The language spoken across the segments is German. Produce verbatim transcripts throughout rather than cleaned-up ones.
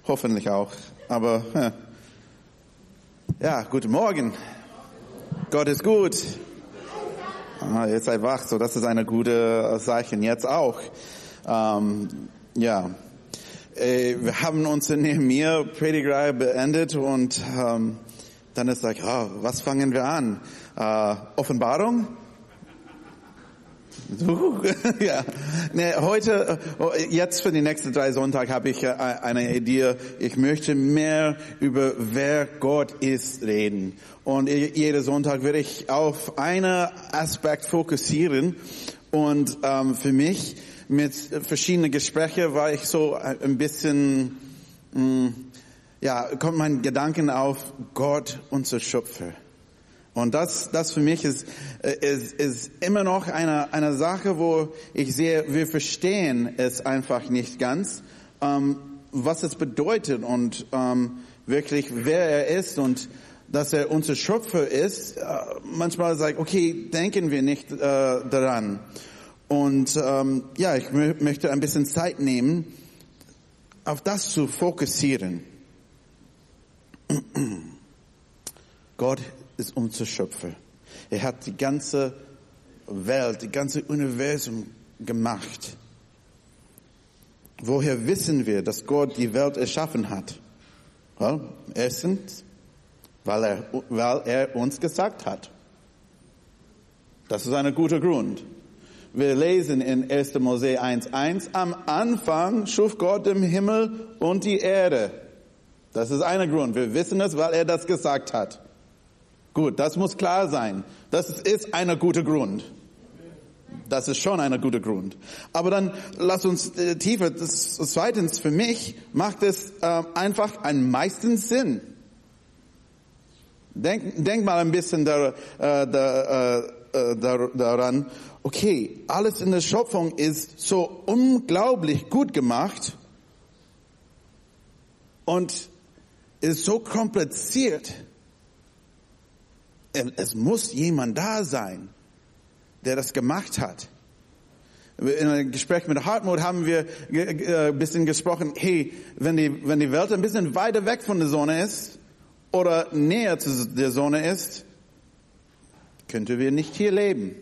Hoffentlich auch. Aber äh, ja, guten Morgen. Gott ist gut. Ah, jetzt seid wach, so das ist eine gute Zeichen. Jetzt auch. Ähm, ja, äh, wir haben unsere Nehemiah-Predigtreihe beendet und ähm, dann ist like, oh, was fangen wir an? Äh, Offenbarung? ja, nee, heute, jetzt für die nächsten drei Sonntage habe ich eine Idee. Ich möchte mehr über wer Gott ist reden. Und jeden Sonntag werde ich auf einen Aspekt fokussieren. Und ähm, für mich mit verschiedenen Gesprächen war ich so ein bisschen, mh, ja, kommt mein Gedanken auf Gott, unser Schöpfer. Und das, das für mich ist, ist, ist immer noch eine, eine Sache, wo ich sehe, wir verstehen es einfach nicht ganz, ähm, was es bedeutet und ähm, wirklich, wer er ist und dass er unser Schöpfer ist. Äh, manchmal sagt, okay, denken wir nicht äh, daran. Und ähm, ja, ich m- möchte ein bisschen Zeit nehmen, auf das zu fokussieren. Gott ist unser Schöpfer. Er hat die ganze Welt, die ganze Universum gemacht. Woher wissen wir, dass Gott die Welt erschaffen hat? Well, erstens, weil er, weil er uns gesagt hat. Das ist ein guter Grund. Wir lesen in erster Mose eins eins, am Anfang schuf Gott den Himmel und die Erde. Das ist ein Grund. Wir wissen es, weil er das gesagt hat. Gut, das muss klar sein. Das ist ein guter Grund. Das ist schon ein guter Grund. Aber dann lass uns äh, tiefer. Das, zweitens, für mich macht es äh, einfach am meisten Sinn. Denk, denk mal ein bisschen da, äh, da, äh, da, daran. Okay, alles in der Schöpfung ist so unglaublich gut gemacht und ist so kompliziert. Es muss jemand da sein, der das gemacht hat. In einem Gespräch mit Hartmut haben wir ein bisschen gesprochen, hey, wenn die, wenn die Welt ein bisschen weiter weg von der Sonne ist oder näher zu der Sonne ist, könnten wir nicht hier leben.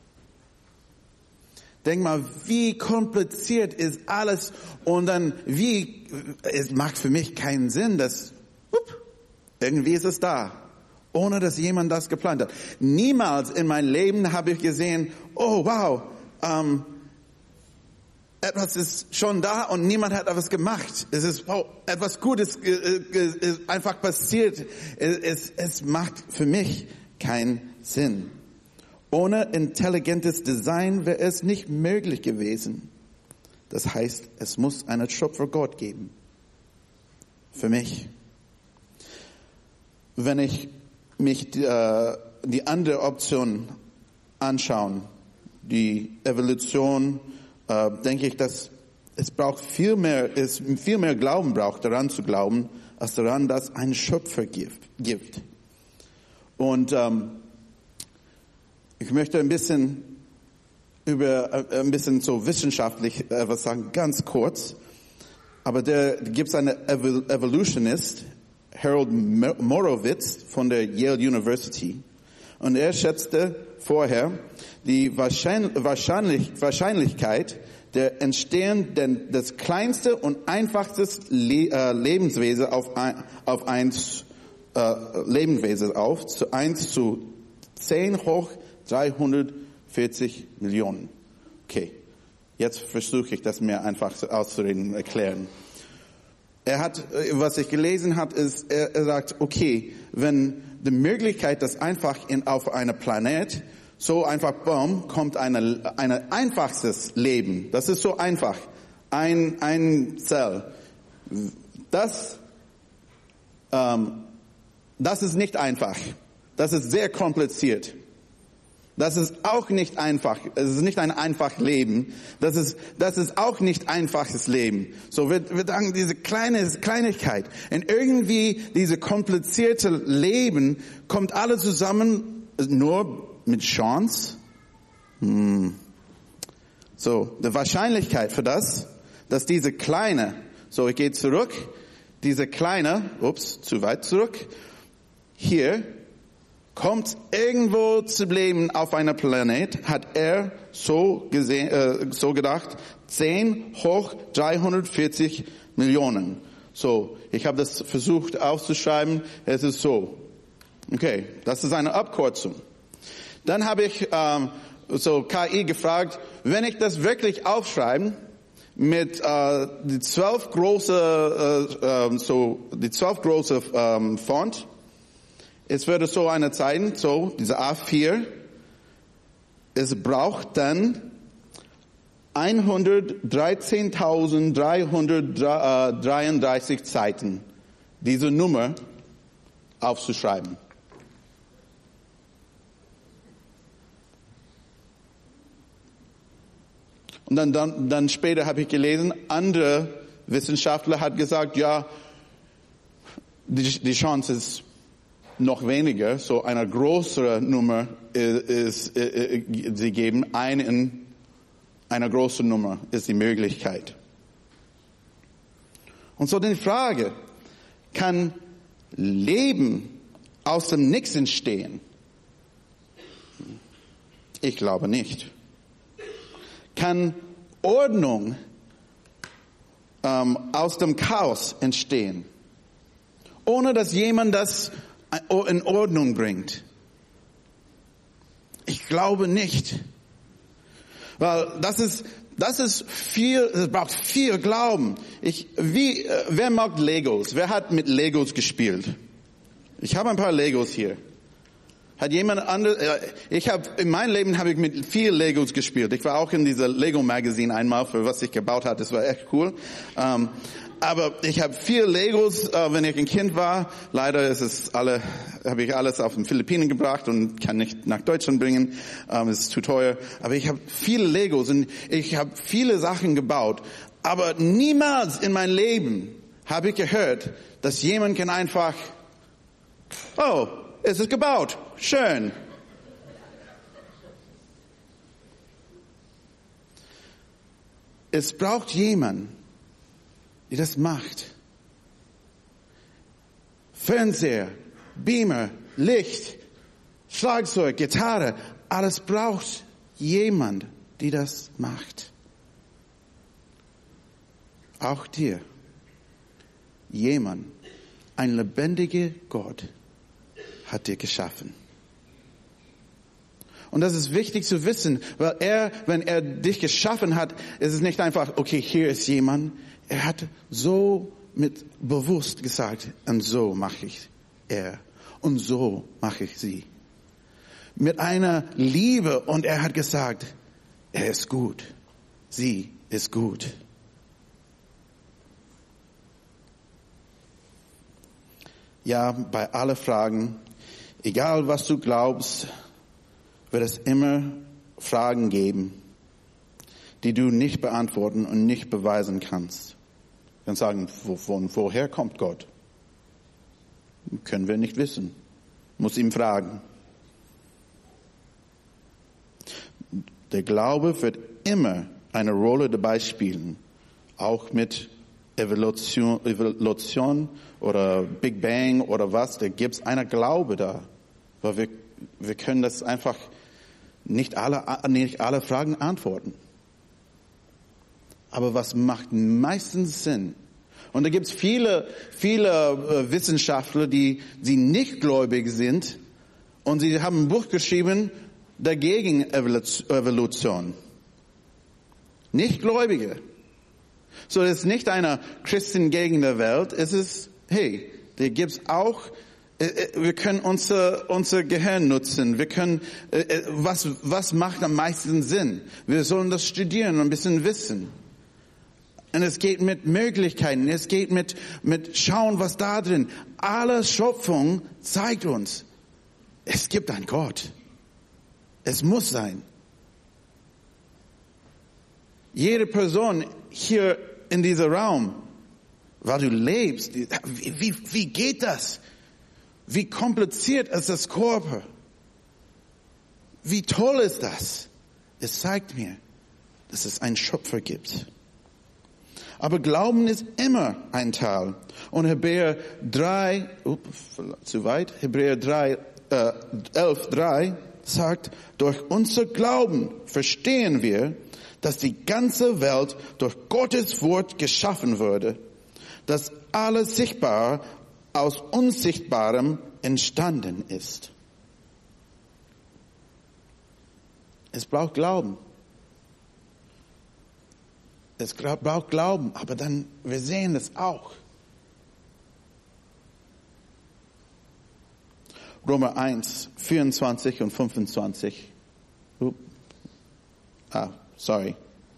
Denk mal, wie kompliziert ist alles und dann wie, es macht für mich keinen Sinn, dass, up, irgendwie ist es da. Ohne dass jemand das geplant hat. Niemals in meinem Leben habe ich gesehen, oh wow, ähm, etwas ist schon da und niemand hat etwas gemacht. Es ist oh, etwas Gutes äh, äh, ist einfach passiert. Es, es, es macht für mich keinen Sinn. Ohne intelligentes Design wäre es nicht möglich gewesen. Das heißt, es muss einen Schöpfer Gott geben. Für mich. Wenn ich mich äh, die andere Option anschauen, die Evolution, äh, denke ich, dass es braucht viel mehr, es viel mehr Glauben braucht, daran zu glauben, als daran, dass ein Schöpfer gibt. Und ähm, ich möchte ein bisschen über äh, ein bisschen so wissenschaftlich äh, was sagen, ganz kurz. Aber der gibt es einen Evol- Evolutionist. Harold Morowitz von der Yale University. Und er schätzte vorher die Wahrscheinlich, Wahrscheinlichkeit der Entstehung des kleinsten und einfachsten Le, äh, Lebenswesen auf, ein, auf eins, äh, Lebenswesen auf, zu eins zu zehn hoch dreihundertvierzig Millionen. Okay. Jetzt versuche ich das mir einfach auszureden, erklären. Er hat, was ich gelesen habe, ist, er, er sagt, okay, wenn die Möglichkeit, dass einfach in, auf einer Planet so einfach, boom, kommt eine, eine einfachstes Leben. Das ist so einfach. Ein, ein Zell. Das, ähm, das ist nicht einfach. Das ist sehr kompliziert. Das ist auch nicht einfach. Es ist nicht ein einfaches Leben. Das ist, das ist auch nicht einfaches Leben. So, wir, wir sagen, diese kleine Kleinigkeit. Und irgendwie, diese komplizierte Leben kommt alle zusammen nur mit Chance. Hm. So, die Wahrscheinlichkeit für das, dass diese kleine, so ich gehe zurück, dieser kleine, ups, zu weit zurück, hier kommt irgendwo zu leben auf einer Planet, hat er so gesehen, äh, so gedacht, zehn hoch dreihundertvierzig Millionen. So, ich habe das versucht aufzuschreiben, es ist so. Okay, das ist eine Abkürzung. Dann habe ich ähm, so K I gefragt, wenn ich das wirklich aufschreibe, mit äh, die zwölf große, äh, äh, so die zwölf große ähm, Font, es würde so eine zeigen, so diese A vier. Es braucht dann hundertdreizehntausenddreihundertdreiunddreißig Seiten, diese Nummer aufzuschreiben. Und dann, dann, dann später habe ich gelesen, andere Wissenschaftler hat gesagt, ja, die, die Chance ist noch weniger, so eine größere Nummer ist, ist, ist sie geben, einen, eine große Nummer ist die Möglichkeit. Und so die Frage, kann Leben aus dem Nichts entstehen? Ich glaube nicht. Kann Ordnung ähm, aus dem Chaos entstehen, ohne dass jemand das in Ordnung bringt? Ich glaube nicht. Weil das ist, das ist viel, es braucht viel Glauben. Ich, wie, äh, wer mag Legos? Wer hat mit Legos gespielt? Ich habe ein paar Legos hier. Hat jemand anderes, äh, ich habe, in meinem Leben habe ich mit viel Legos gespielt. Ich war auch in dieser Lego Magazine einmal, für was ich gebaut habe. Das war echt cool. Ähm, Aber ich habe viel Legos, äh, wenn ich ein Kind war. Leider ist es alle, habe ich alles auf den Philippinen gebracht und kann nicht nach Deutschland bringen. Ähm, es ist zu teuer. Aber ich habe viele Legos und ich habe viele Sachen gebaut. Aber niemals in meinem Leben habe ich gehört, dass jemand kann einfach, oh, es ist gebaut, schön. Es braucht jemanden, die das macht. Fernseher, Beamer, Licht, Schlagzeug, Gitarre, alles braucht jemand, die das macht. Auch dir. Jemand, ein lebendiger Gott hat dir geschaffen. Und das ist wichtig zu wissen, weil er, wenn er dich geschaffen hat, ist es nicht einfach, okay, hier ist jemand. Er hat so mit bewusst gesagt, und so mache ich er und so mache ich sie. Mit einer Liebe, und er hat gesagt, er ist gut, sie ist gut. Ja, bei allen Fragen, egal was du glaubst, wird es immer Fragen geben, die du nicht beantworten und nicht beweisen kannst. Dann sagen, wo, von woher kommt Gott? Können wir nicht wissen. Muss ihm fragen. Der Glaube wird immer eine Rolle dabei spielen, auch mit Evolution, Evolution oder Big Bang oder was. Da gibt es einen Glaube da, weil wir wir können das einfach nicht alle nicht alle Fragen antworten. Aber was macht meistens Sinn? Und da gibt es viele, viele äh, Wissenschaftler, die, die nicht gläubig sind. Und sie haben ein Buch geschrieben dagegen Evolution. Nichtgläubige. So, es ist nicht eine Christin gegen die Welt. Es ist, hey, da gibt es auch, äh, wir können unser, unser Gehirn nutzen. Wir können, äh, was, was macht am meisten Sinn? Wir sollen das studieren und ein bisschen wissen. Und es geht mit Möglichkeiten, es geht mit, mit schauen, was da drin. Alle Schöpfung zeigt uns, es gibt einen Gott. Es muss sein. Jede Person hier in diesem Raum, weil du lebst, wie, wie, wie geht das? Wie kompliziert ist das Körper? Wie toll ist das? Es zeigt mir, dass es einen Schöpfer gibt. Aber Glauben ist immer ein Teil. Und Hebräer drei, ups, zu weit, Hebräer drei, äh, elf, drei sagt, durch unser Glauben verstehen wir, dass die ganze Welt durch Gottes Wort geschaffen wurde, dass alles Sichtbare aus Unsichtbarem entstanden ist. Es braucht Glauben. Es braucht Glauben, aber dann, wir sehen es auch. Römer eins, vierundzwanzig und fünfundzwanzig. Uh. Ah, sorry.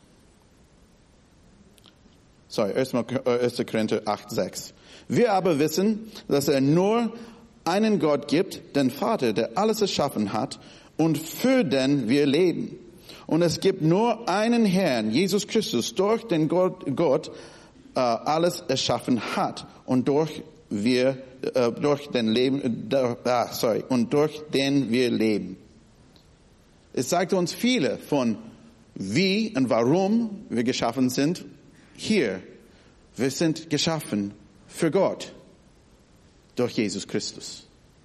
Sorry, erster Korinther acht, sechs. Wir aber wissen, dass er nur einen Gott gibt, den Vater, der alles erschaffen hat und für den wir leben. Und es gibt nur einen Herrn, Jesus Christus, durch den Gott, Gott äh, alles erschaffen hat und durch wir äh, durch den Leben, äh, ah, sorry, und durch den wir leben. Es sagt uns viele von wie und warum wir geschaffen sind. Hier, wir sind geschaffen für Gott durch Jesus Christus.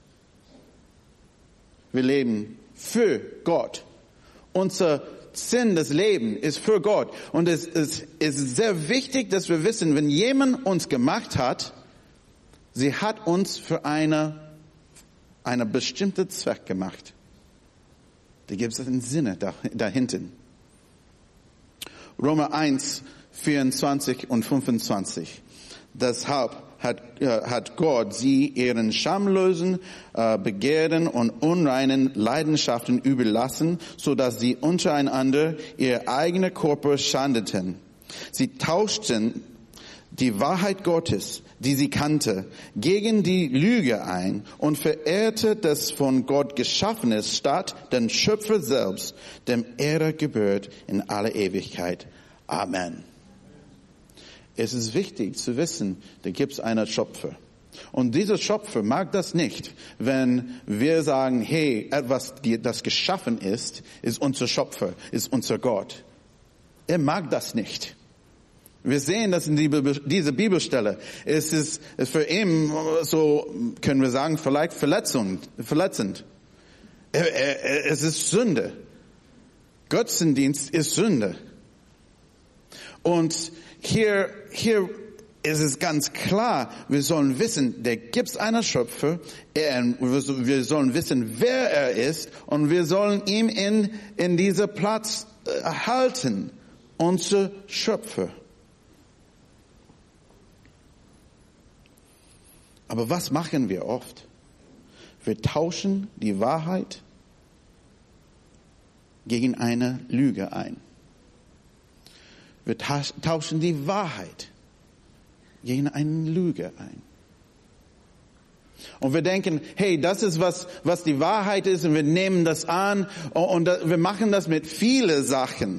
Wir leben für Gott. Unser Sinn des Lebens ist für Gott. Und es ist, es ist sehr wichtig, dass wir wissen, wenn jemand uns gemacht hat, sie hat uns für eine, eine bestimmte Zweck gemacht. Da gibt es einen Sinn dahinter. Römer eins, vierundzwanzig und fünfundzwanzig. Deshalb hat, äh, hat Gott sie ihren schamlosen äh, Begehren und unreinen Leidenschaften überlassen, so dass sie untereinander ihre eigenen Körper schändeten. Sie tauschten die Wahrheit Gottes, die sie kannte, gegen die Lüge ein und verehrte das von Gott Geschaffenes statt den Schöpfer selbst, dem Ehre gebührt in aller Ewigkeit. Amen. Es ist wichtig zu wissen, da gibt es einen Schöpfer. Und dieser Schöpfer mag das nicht, wenn wir sagen, hey, etwas, das geschaffen ist, ist unser Schöpfer, ist unser Gott. Er mag das nicht. Wir sehen das in dieser Bibelstelle. Es ist für ihn, so können wir sagen, vielleicht verletzend. verletzend. Es ist Sünde. Götzendienst ist Sünde. Und hier, hier ist es ganz klar, wir sollen wissen, da gibt es einen Schöpfer, er, wir sollen wissen, wer er ist, und wir sollen ihm in, in dieser Platz halten, unser Schöpfer. Aber was machen wir oft? Wir tauschen die Wahrheit gegen eine Lüge ein. Wir tauschen die Wahrheit gegen eine Lüge ein. Und wir denken, hey, das ist was, was die Wahrheit ist, und wir nehmen das an, und wir machen das mit vielen Sachen.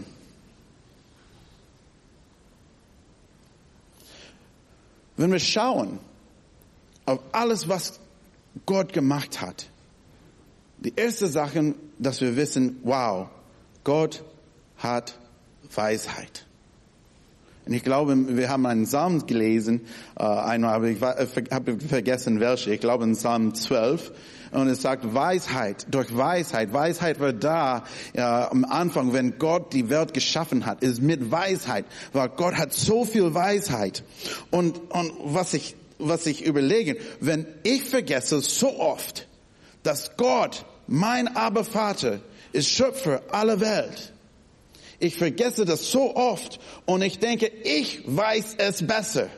Wenn wir schauen auf alles, was Gott gemacht hat, die erste Sache, dass wir wissen, wow, Gott hat Weisheit. Und ich glaube, wir haben einen Psalm gelesen, äh, einmal, aber ich habe vergessen welche, ich glaube in Psalm zwölf, und es sagt Weisheit, durch Weisheit, Weisheit war da äh, am Anfang, wenn Gott die Welt geschaffen hat, ist mit Weisheit, weil Gott hat so viel Weisheit. Und, und was ich, was ich überlege, wenn ich vergesse so oft, dass Gott, mein Abervater, ist Schöpfer aller Welt. Ich vergesse das so oft, und ich denke, ich weiß es besser.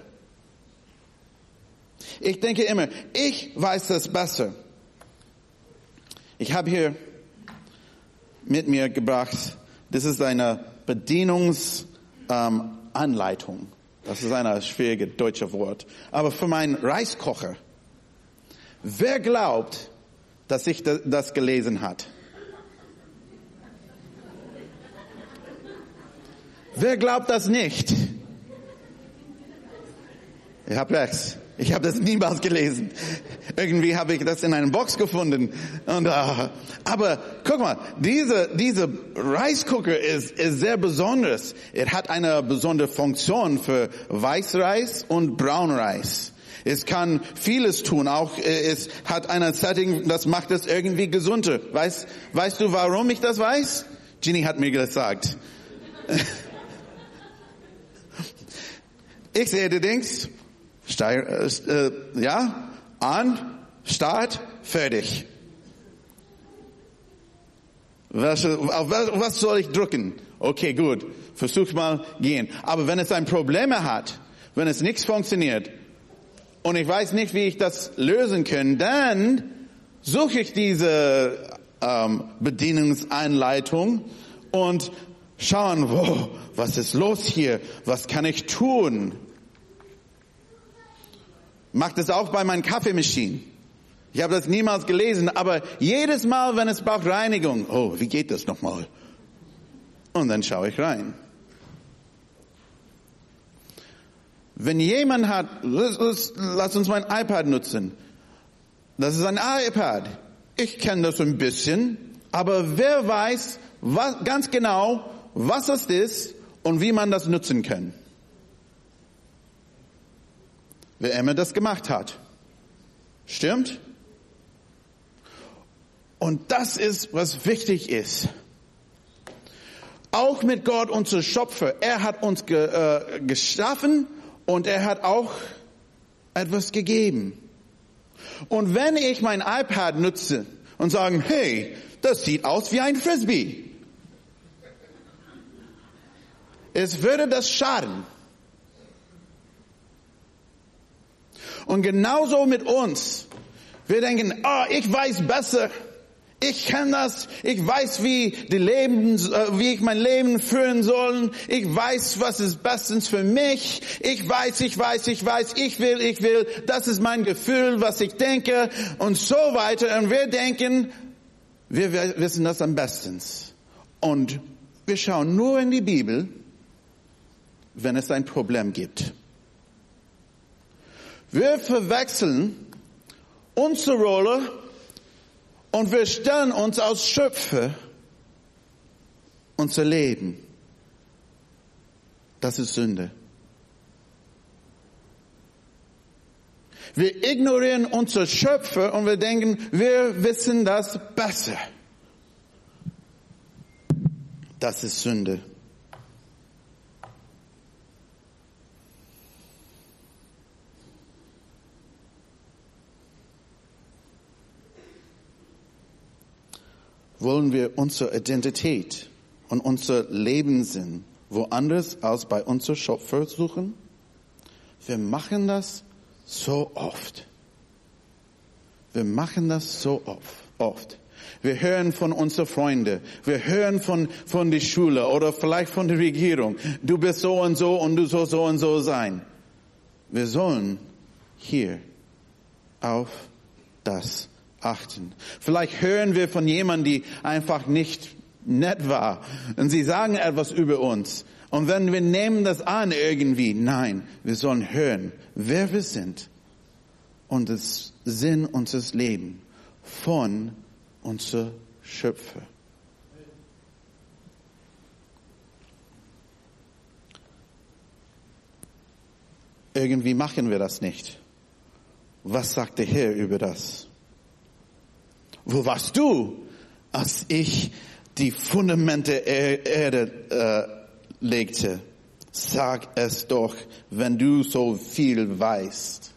Ich denke immer, ich weiß es besser. Ich habe hier mit mir gebracht, das ist eine Bedienungsanleitung. Ähm, das ist ein schwieriges deutsches Wort. Aber für meinen Reiskocher, wer glaubt, dass ich das gelesen hat? Wer glaubt das nicht? Ich habe recht. Ich habe das niemals gelesen. Irgendwie habe ich das in einer Box gefunden. Und, uh, aber guck mal, diese, diese Rice Cooker ist, ist sehr besonders. Er hat eine besondere Funktion für Weißreis und Braunreis. Es kann vieles tun. Auch es hat eine Setting, das macht es irgendwie gesunder. Weißt, weißt du, warum ich das weiß? Ginny hat mir gesagt. Ich sehe die Dings. Steig, äh, ja, an, Start, fertig. Was, auf was, was soll ich drücken? Okay, gut, versuch mal gehen. Aber wenn es ein Problem hat, wenn es nichts funktioniert und ich weiß nicht, wie ich das lösen kann, dann suche ich diese ähm, Bedienungsanleitung und schauen, wo, was ist los hier? Was kann ich tun? Macht es auch bei meinen Kaffeemaschinen. Ich habe das niemals gelesen, aber jedes Mal, wenn es braucht Reinigung, oh, wie geht das nochmal? Und dann schaue ich rein. Wenn jemand hat, lass, lass, lass uns mein iPad nutzen. Das ist ein iPad. Ich kenne das ein bisschen, aber wer weiß was, ganz genau, was das ist und wie man das nutzen kann? Wer immer das gemacht hat. Stimmt? Und das ist, was wichtig ist. Auch mit Gott, unser Schöpfer. Er hat uns ge, äh, geschaffen und er hat auch etwas gegeben. Und wenn ich mein iPad nutze und sage, hey, das sieht aus wie ein Frisbee. Es würde das schaden. Und genauso mit uns. Wir denken, oh, ich weiß besser. Ich kann das. Ich weiß, wie die Leben, wie ich mein Leben führen soll. Ich weiß, was ist bestens für mich. Ich weiß, ich weiß, ich weiß, ich will, ich will. Das ist mein Gefühl, was ich denke und so weiter. Und wir denken, wir wissen das am besten. Und wir schauen nur in die Bibel, wenn es ein Problem gibt. Wir verwechseln unsere Rolle und wir stellen uns als Schöpfer unser Leben. Das ist Sünde. Wir ignorieren unser Schöpfer und wir denken, wir wissen das besser. Das ist Sünde. Wollen wir unsere Identität und unser Lebenssinn woanders als bei unserem Schöpfer suchen? Wir machen das so oft. Wir machen das so oft. Wir hören von unseren Freunden, wir hören von, von der Schule oder vielleicht von der Regierung. Du bist so und so und du sollst so und so sein. Wir sollen hier auf das achten. Vielleicht hören wir von jemandem, die einfach nicht nett war. Und sie sagen etwas über uns. Und wenn wir nehmen das an irgendwie, nein, wir sollen hören, wer wir sind und das Sinn unseres Lebens von unserem Schöpfer. Irgendwie machen wir das nicht. Was sagt der Herr über das? Wo warst du, als ich die Fundamente der Erde äh, legte? Sag es doch, wenn du so viel weißt.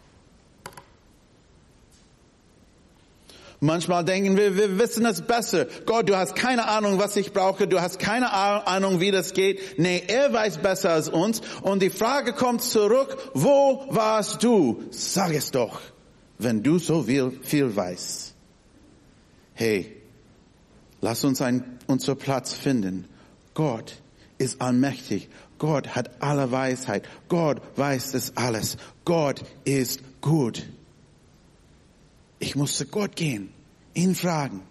Manchmal denken wir, wir wissen es besser. Gott, du hast keine Ahnung, was ich brauche. Du hast keine Ahnung, wie das geht. Nee, er weiß besser als uns. Und die Frage kommt zurück, wo warst du? Sag es doch, wenn du so viel, viel weißt. Hey, lass uns ein, unseren Platz finden. Gott ist allmächtig. Gott hat alle Weisheit. Gott weiß das alles. Gott ist gut. Ich muss zu Gott gehen, ihn fragen.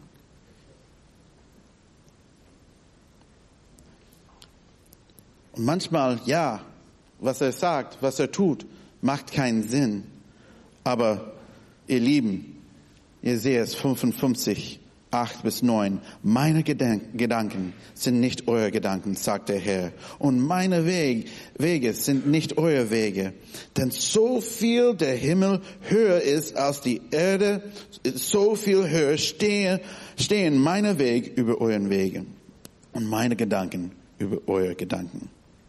Und manchmal, ja, was er sagt, was er tut, macht keinen Sinn. Aber ihr Lieben, ihr seht es, fünfundfünfzig, acht bis neun. Meine Gedank- Gedanken sind nicht eure Gedanken, sagt der Herr. Und meine Weg- Wege sind nicht eure Wege. Denn so viel der Himmel höher ist als die Erde, so viel höher stehe, stehen meine Wege über euren Wegen und meine Gedanken über eure Gedanken.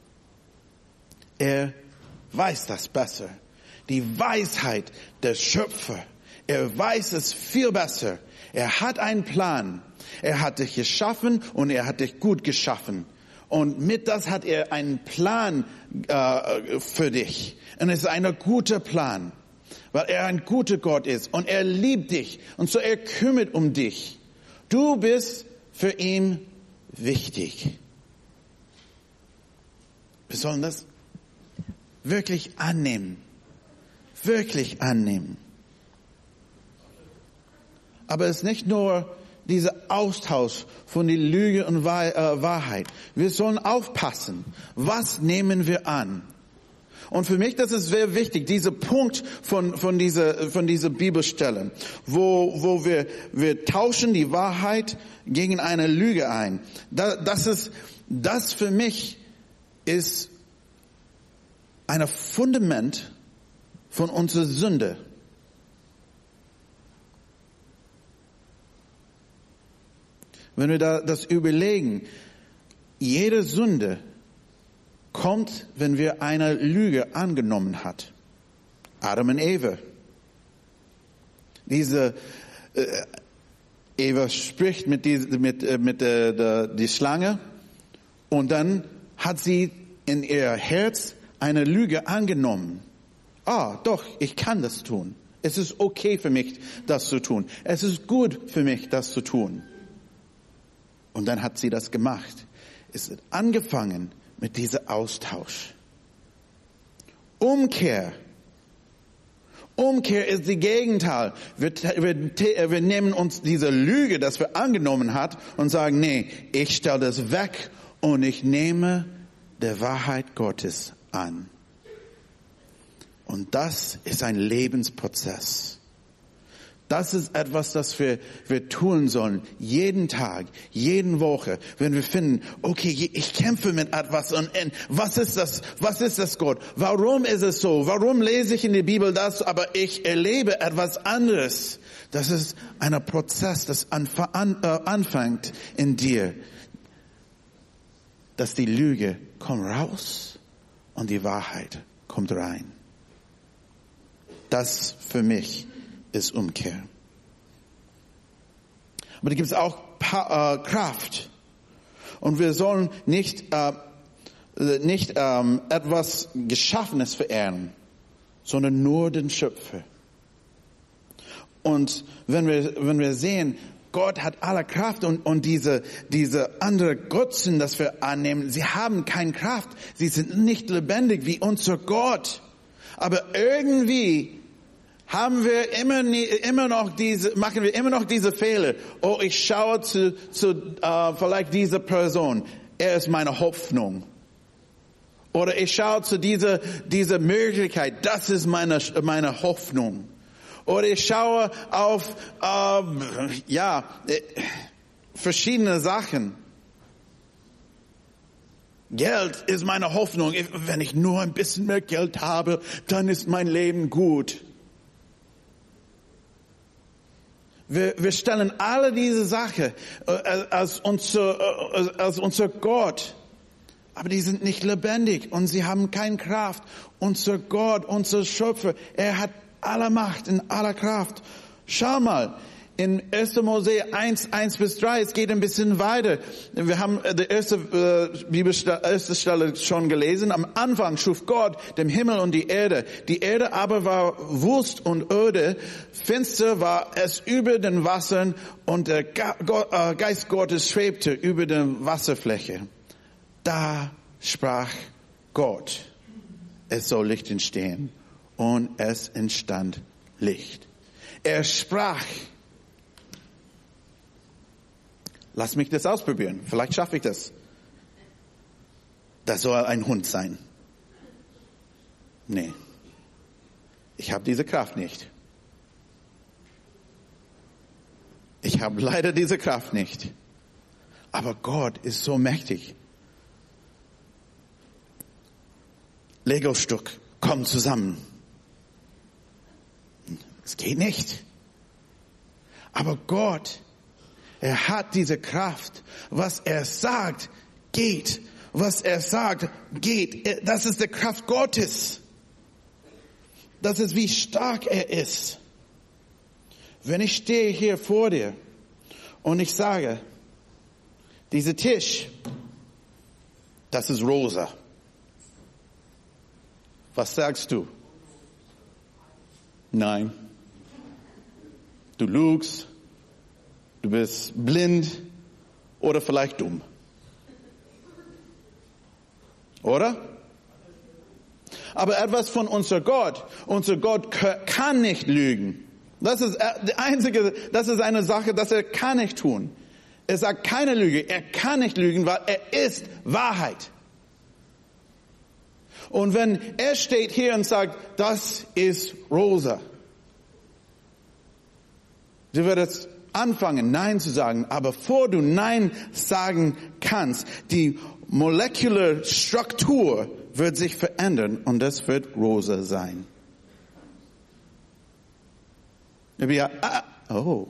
Er weiß das besser. Die Weisheit der Schöpfer. Er weiß es viel besser. Er hat einen Plan. Er hat dich geschaffen und er hat dich gut geschaffen. Und mit das hat er einen Plan äh, für dich. Und es ist ein guter Plan, weil er ein guter Gott ist und er liebt dich und so er kümmert um dich. Du bist für ihn wichtig. Wir sollen das wirklich annehmen. Wirklich annehmen. Aber es ist nicht nur dieser Austausch von die Lüge und Wahrheit. Wir sollen aufpassen. Was nehmen wir an? Und für mich, das ist sehr wichtig, dieser Punkt von, von dieser, von dieser Bibelstelle, wo, wo wir, wir tauschen die Wahrheit gegen eine Lüge ein. Das, das ist, das für mich ist ein Fundament von unserer Sünde. Wenn wir da das überlegen, jede Sünde kommt, wenn wir eine Lüge angenommen hat. Adam und Eva. Diese äh, Eva spricht mit die mit äh, mit äh, der die Schlange und dann hat sie in ihr Herz eine Lüge angenommen. Ah, doch, ich kann das tun. Es ist okay für mich, das zu tun. Es ist gut für mich, das zu tun. Und dann hat sie das gemacht. Es hat angefangen mit diesem Austausch. Umkehr. Umkehr ist die Gegenteil. Wir, wir, wir nehmen uns diese Lüge, das wir angenommen hat, und sagen, nee, ich stelle das weg und ich nehme der Wahrheit Gottes an. Und das ist ein Lebensprozess. Das ist etwas, das wir, wir tun sollen, jeden Tag, jeden Woche, wenn wir finden, okay, ich kämpfe mit etwas und, und was ist das, was ist das Gott? Warum ist es so? Warum lese ich in der Bibel das, aber ich erlebe etwas anderes? Das ist ein Prozess, das anf- an, äh, anfängt in dir, dass die Lüge kommt raus und die Wahrheit kommt rein. Das für mich ist Umkehr. Aber da gibt es auch pa- äh, Kraft. Und wir sollen nicht, äh, nicht ähm, etwas Geschaffenes verehren, sondern nur den Schöpfer. Und wenn wir, wenn wir sehen, Gott hat alle Kraft und, und diese, diese andere Götzen, das wir annehmen, sie haben keine Kraft. Sie sind nicht lebendig wie unser Gott. Aber irgendwie haben wir immer, nie, immer noch diese, machen wir immer noch diese Fehler. Oh, ich schaue zu, zu äh, vielleicht dieser Person. Er ist meine Hoffnung. Oder ich schaue zu dieser, dieser Möglichkeit. Das ist meine, meine Hoffnung. Oder ich schaue auf, äh, ja, äh, verschiedene Sachen. Geld ist meine Hoffnung. Wenn ich nur ein bisschen mehr Geld habe, dann ist mein Leben gut. Wir, wir stellen alle diese Sachen als unser, als unser Gott. Aber die sind nicht lebendig und sie haben keine Kraft. Unser Gott, unser Schöpfer, er hat alle Macht und alle Kraft. Schau mal, in erster Mose eins, eins bis drei, es geht ein bisschen weiter. Wir haben die erste äh, Bibelstelle, erste Stelle schon gelesen. Am Anfang schuf Gott den Himmel und die Erde. Die Erde aber war wüst und öde. Finster war es über den Wassern und der Geist Gottes schwebte über der Wasserfläche. Da sprach Gott, es soll Licht entstehen. Und es entstand Licht. Er sprach. Lass mich das ausprobieren. Vielleicht schaffe ich das. Das soll ein Hund sein. Nee. Ich habe diese Kraft nicht. Ich habe leider diese Kraft nicht. Aber Gott ist so mächtig. Lego-Stück, komm zusammen. Es geht nicht. Aber Gott, er hat diese Kraft. Was er sagt, geht. Was er sagt, geht. Das ist die Kraft Gottes. Das ist, wie stark er ist. Wenn ich stehe hier vor dir und ich sage, dieser Tisch, das ist rosa. Was sagst du? Nein. Du lügst, du bist blind oder vielleicht dumm. Oder? Aber etwas von unser Gott. Unser Gott kann nicht lügen. Das ist die einzige, das ist eine Sache, das er kann nicht tun. Er sagt keine Lüge. Er kann nicht lügen, weil er ist Wahrheit. Und wenn er steht hier und sagt, das ist rosa, du würdest anfangen, Nein zu sagen. Aber bevor du Nein sagen kannst, die molekulare Struktur wird sich verändern und das wird rosa sein. Ja, oh.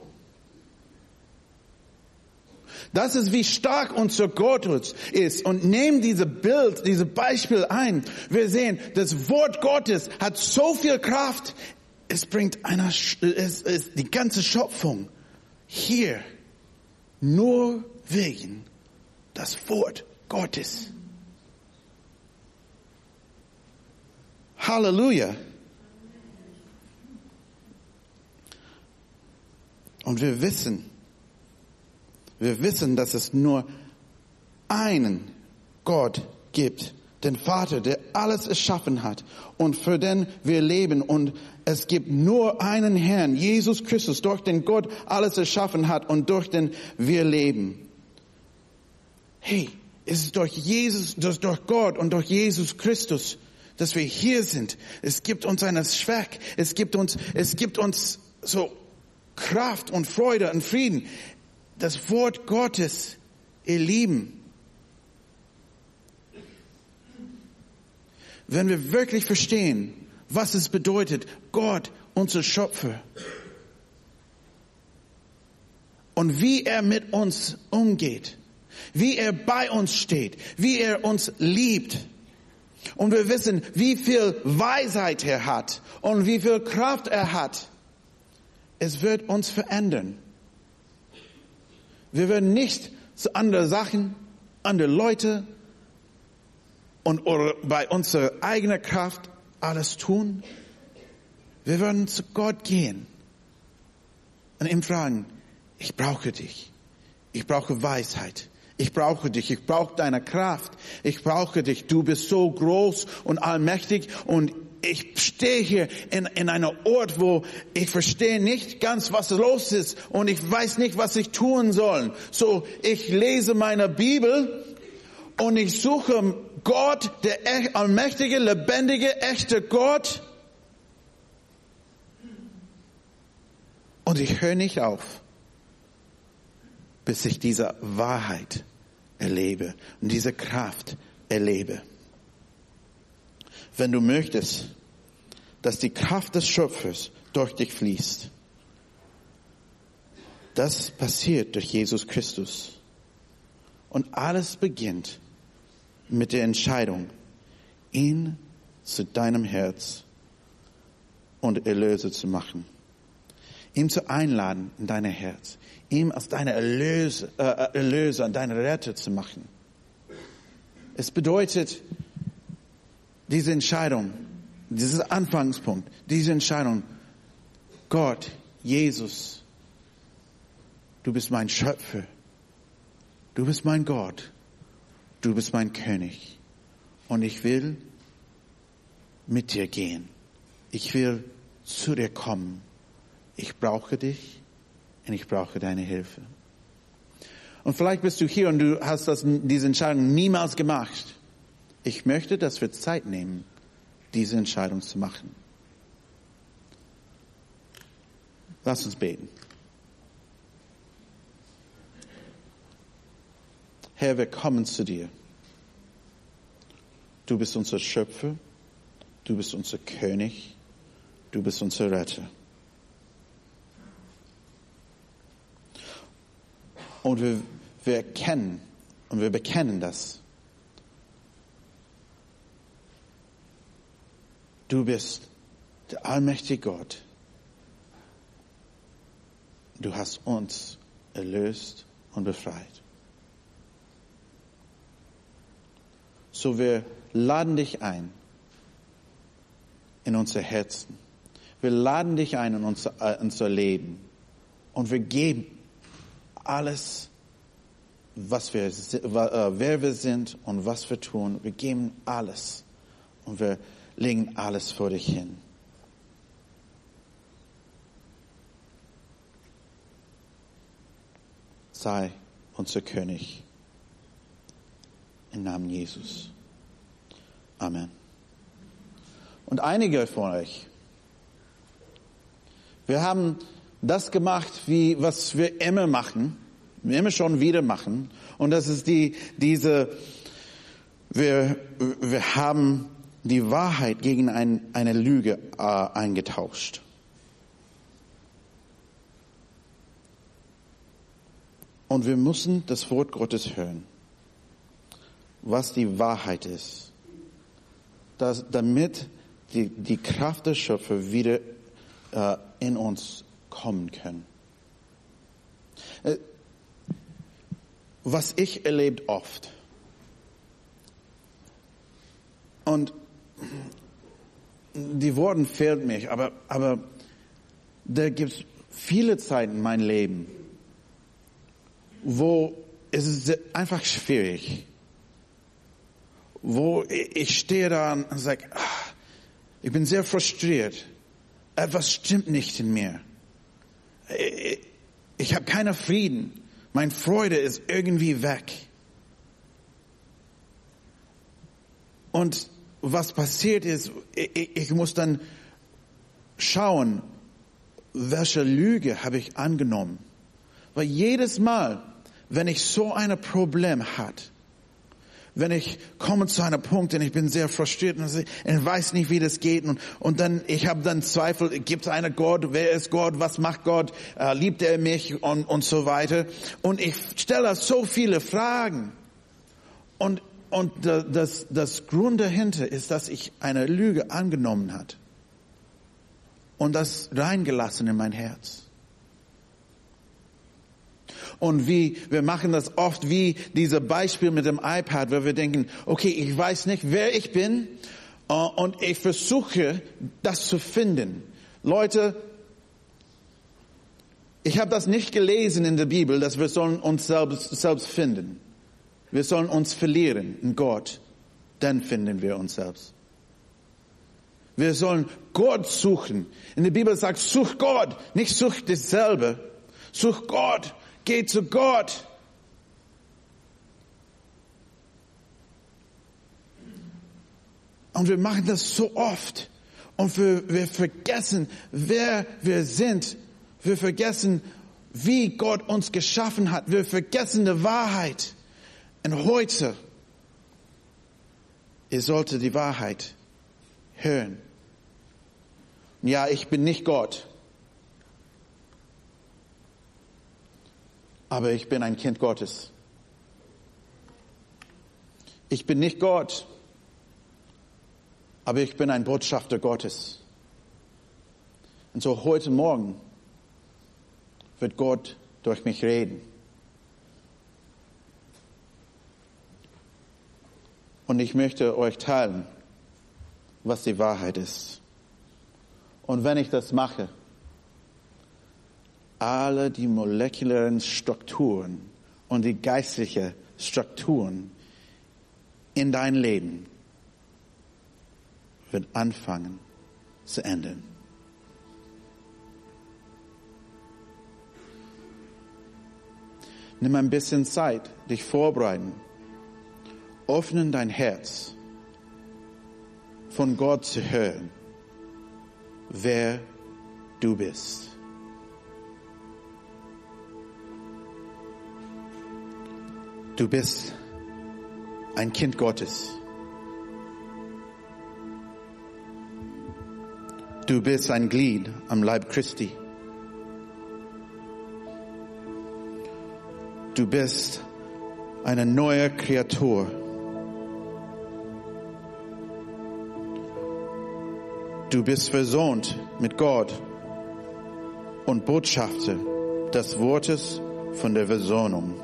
Das ist, wie stark unser Gott ist. Und nehmen dieses Bild, dieses Beispiel ein. Wir sehen, das Wort Gottes hat so viel Kraft. Es bringt einer, es ist die ganze Schöpfung hier nur wegen das Wort Gottes. Halleluja. Und wir wissen, wir wissen, dass es nur einen Gott gibt, den Vater, der alles erschaffen hat und für den wir leben. Und es gibt nur einen Herrn, Jesus Christus, durch den Gott alles erschaffen hat und durch den wir leben. Hey, es ist durch Jesus, durch Gott und durch Jesus Christus, dass wir hier sind. Es gibt uns einen Schwach. Es gibt uns, es gibt uns so Kraft und Freude und Frieden. Das Wort Gottes, ihr Lieben. Wenn wir wirklich verstehen, was es bedeutet, Gott, unser Schöpfer, und wie er mit uns umgeht, wie er bei uns steht, wie er uns liebt, und wir wissen, wie viel Weisheit er hat und wie viel Kraft er hat, es wird uns verändern. Wir werden nicht zu anderen Sachen, andere Leute und oder bei unserer eigenen Kraft alles tun. Wir werden zu Gott gehen und ihm fragen, ich brauche dich. Ich brauche Weisheit. Ich brauche dich. Ich brauche deine Kraft. Ich brauche dich. Du bist so groß und allmächtig und ich stehe hier in, in einem Ort, wo ich verstehe nicht ganz, was los ist und ich weiß nicht, was ich tun soll. So, ich lese meine Bibel und ich suche Gott, der allmächtige, lebendige, echte Gott. Und ich höre nicht auf, bis ich diese Wahrheit erlebe und diese Kraft erlebe. Wenn du möchtest, dass die Kraft des Schöpfers durch dich fließt, das passiert durch Jesus Christus. Und alles beginnt mit der Entscheidung, ihn zu deinem Herz und Erlöser zu machen. Ihm zu einladen in dein Herz. Ihm als deine Erlöser, äh, Erlöser und deine Retter zu machen. Es bedeutet, diese Entscheidung, dieser Anfangspunkt, diese Entscheidung, Gott, Jesus, du bist mein Schöpfer, du bist mein Gott, du bist mein König und ich will mit dir gehen. Ich will zu dir kommen. Ich brauche dich und ich brauche deine Hilfe. Und vielleicht bist du hier und du hast das, diese Entscheidung niemals gemacht. Ich möchte, dass wir Zeit nehmen, diese Entscheidung zu machen. Lass uns beten. Herr, wir kommen zu dir. Du bist unser Schöpfer, du bist unser König, du bist unser Retter. Und wir, wir erkennen und wir bekennen das. Du bist der allmächtige Gott. Du hast uns erlöst und befreit. So wir laden dich ein in unser Herzen. Wir laden dich ein in unser, unser Leben. Und wir geben alles, was wir, wer wir sind und was wir tun. Wir geben alles. Und wir legen alles vor dich hin. Sei unser König. Im Namen Jesus. Amen. Und einige von euch, wir haben das gemacht, wie was wir immer machen, wir immer schon wieder machen. Und das ist die diese, wir wir haben die Wahrheit gegen ein, eine Lüge äh, eingetauscht. Und wir müssen das Wort Gottes hören, was die Wahrheit ist, dass, damit die, die Kraft des Schöpfers wieder äh, in uns kommen kann. Äh, was ich erlebt oft, und die Worte fehlen mir, aber, aber da gibt es viele Zeiten in meinem Leben, wo es ist einfach schwierig, wo ich stehe da und sage, ach, ich bin sehr frustriert, etwas stimmt nicht in mir, ich, ich habe keinen Frieden, meine Freude ist irgendwie weg. Und was passiert ist, ich, ich muss dann schauen, welche Lüge habe ich angenommen. Weil jedes Mal, wenn ich so ein Problem hat, wenn ich komme zu einem Punkt und ich bin sehr frustriert und ich weiß nicht, wie das geht und, und dann, ich habe dann Zweifel, gibt es einen Gott, wer ist Gott, was macht Gott, äh, liebt er mich und, und so weiter. Und ich stelle so viele Fragen. Und, und das, das Grund dahinter ist, dass ich eine Lüge angenommen habe und das reingelassen in mein Herz. Und wie, wir machen das oft wie diese Beispiel mit dem iPad, wo wir denken, okay, ich weiß nicht, wer ich bin, uh, und ich versuche, das zu finden. Leute, ich habe das nicht gelesen in der Bibel, dass wir sollen uns selbst, selbst finden. Wir sollen uns verlieren in Gott, dann finden wir uns selbst. Wir sollen Gott suchen. In der Bibel sagt, such Gott, nicht such dich selber. Such Gott. Geh zu Gott. Und wir machen das so oft. Und wir, wir vergessen, wer wir sind. Wir vergessen, wie Gott uns geschaffen hat. Wir vergessen die Wahrheit. Und heute, ihr solltet die Wahrheit hören. Ja, ich bin nicht Gott. Aber ich bin ein Kind Gottes. Ich bin nicht Gott, aber ich bin ein Botschafter Gottes. Und so heute Morgen wird Gott durch mich reden. Und ich möchte euch teilen, was die Wahrheit ist. Und wenn ich das mache, alle die molekularen Strukturen und die geistlichen Strukturen in dein Leben wird anfangen zu ändern. Nimm ein bisschen Zeit, dich vorbereiten. Öffne dein Herz, von Gott zu hören, wer du bist. Du bist ein Kind Gottes. Du bist ein Glied am Leib Christi. Du bist eine neue Kreatur. Du bist versöhnt mit Gott und Botschafter des Wortes von der Versöhnung.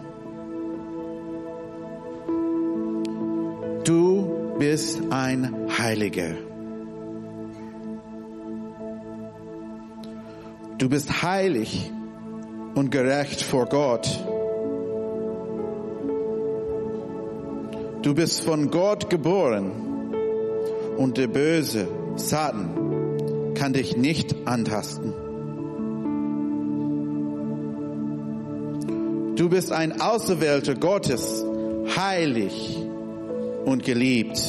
Du bist ein Heiliger. Du bist heilig und gerecht vor Gott. Du bist von Gott geboren und der böse Satan kann dich nicht antasten. Du bist ein Auserwählter Gottes, heilig und geliebt.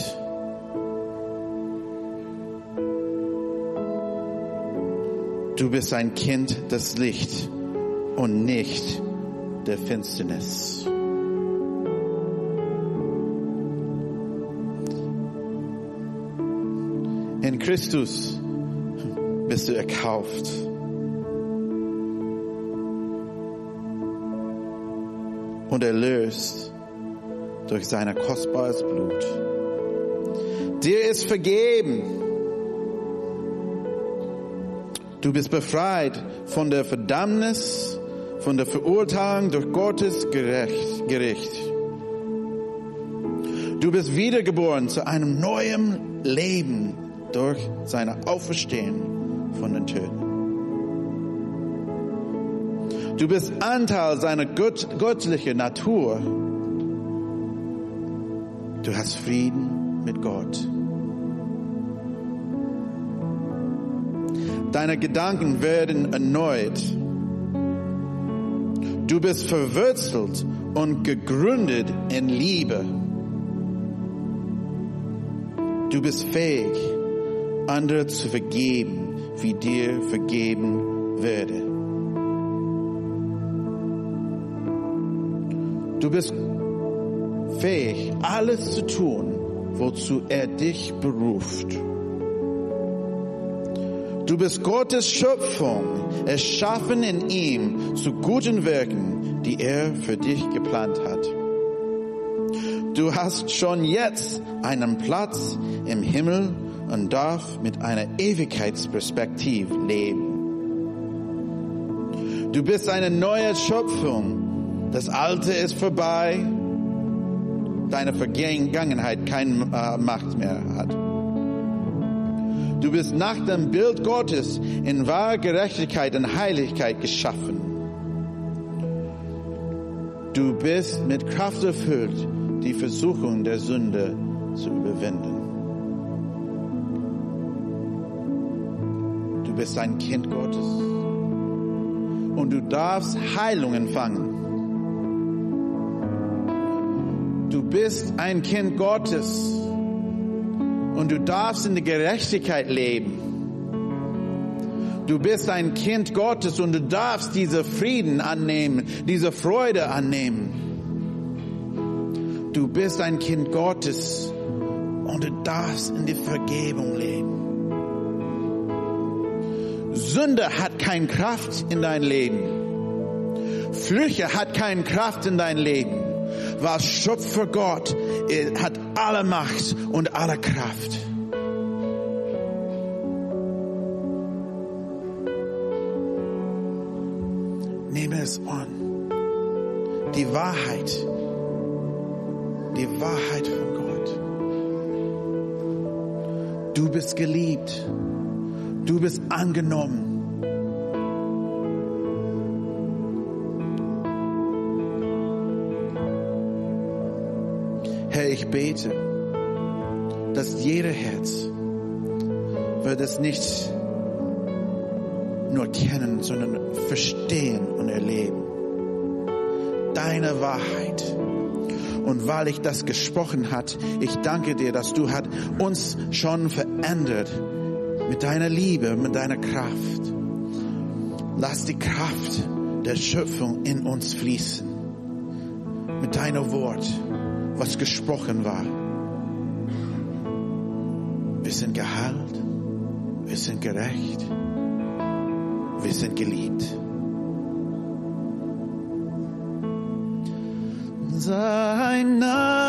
Du bist ein Kind des Lichts und nicht der Finsternis. In Christus bist du erkauft. Und erlöst durch sein kostbares Blut. Dir ist vergeben. Du bist befreit von der Verdammnis, von der Verurteilung durch Gottes Gericht. Du bist wiedergeboren zu einem neuen Leben durch seine Auferstehung von den Toten. Du bist Anteil seiner Gott, göttlichen Natur. Du hast Frieden mit Gott. Deine Gedanken werden erneuert. Du bist verwurzelt und gegründet in Liebe. Du bist fähig, andere zu vergeben, wie dir vergeben werde. Du bist fähig, alles zu tun, wozu er dich beruft. Du bist Gottes Schöpfung, erschaffen in ihm zu guten Werken, die er für dich geplant hat. Du hast schon jetzt einen Platz im Himmel und darfst mit einer Ewigkeitsperspektive leben. Du bist eine neue Schöpfung. Das Alte ist vorbei. Deine Vergangenheit keine äh, Macht mehr hat. Du bist nach dem Bild Gottes in wahrer Gerechtigkeit und Heiligkeit geschaffen. Du bist mit Kraft erfüllt, die Versuchung der Sünde zu überwinden. Du bist ein Kind Gottes und du darfst Heilung empfangen. Du bist ein Kind Gottes und du darfst in der Gerechtigkeit leben. Du bist ein Kind Gottes und du darfst diese Frieden annehmen, diese Freude annehmen. Du bist ein Kind Gottes und du darfst in die Vergebung leben. Sünde hat keine Kraft in dein Leben. Flüche hat keine Kraft in dein Leben. Weil Schöpfer Gott hat alle Macht und alle Kraft. Nehme es an. Die Wahrheit. Die Wahrheit von Gott. Du bist geliebt. Du bist angenommen. Herr, ich bete, dass jeder Herz wird es nicht nur kennen, sondern verstehen und erleben. Deine Wahrheit. Und weil ich das gesprochen hat, ich danke dir, dass du hat uns schon verändert mit deiner Liebe, mit deiner Kraft. Lass die Kraft der Schöpfung in uns fließen. mit deinem Wort, was gesprochen war. Wir sind geheilt, wir sind gerecht, wir sind geliebt. Sein Name